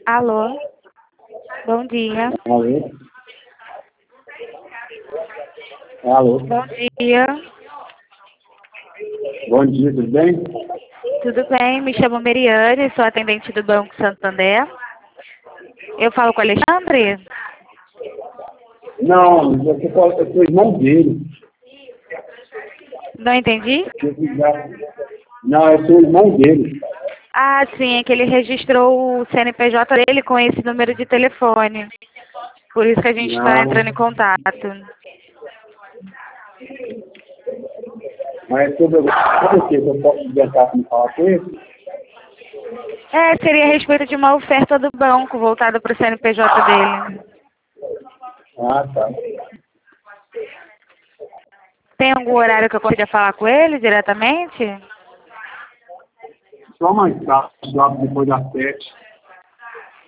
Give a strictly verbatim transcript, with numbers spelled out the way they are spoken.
Alô? Bom dia. Alô? Alô? Bom dia. Bom dia, tudo bem? Tudo bem? Me chamo Meriane, sou atendente do Banco Santander. Eu falo com o Alexandre? Não, você pode, eu sou irmão dele. Não entendi? Não, eu sou irmão dele. Ah, sim, é que ele registrou o C N P J dele com esse número de telefone. Por isso que a gente está entrando em Não, contato. mas é sobre o que eu posso inventar para me falar com ele? É, seria a respeito de uma oferta do banco voltada para o C N P J dele. Ah, tá. Tem algum horário que eu consiga falar com ele diretamente? Só mais tarde, lá depois das sete.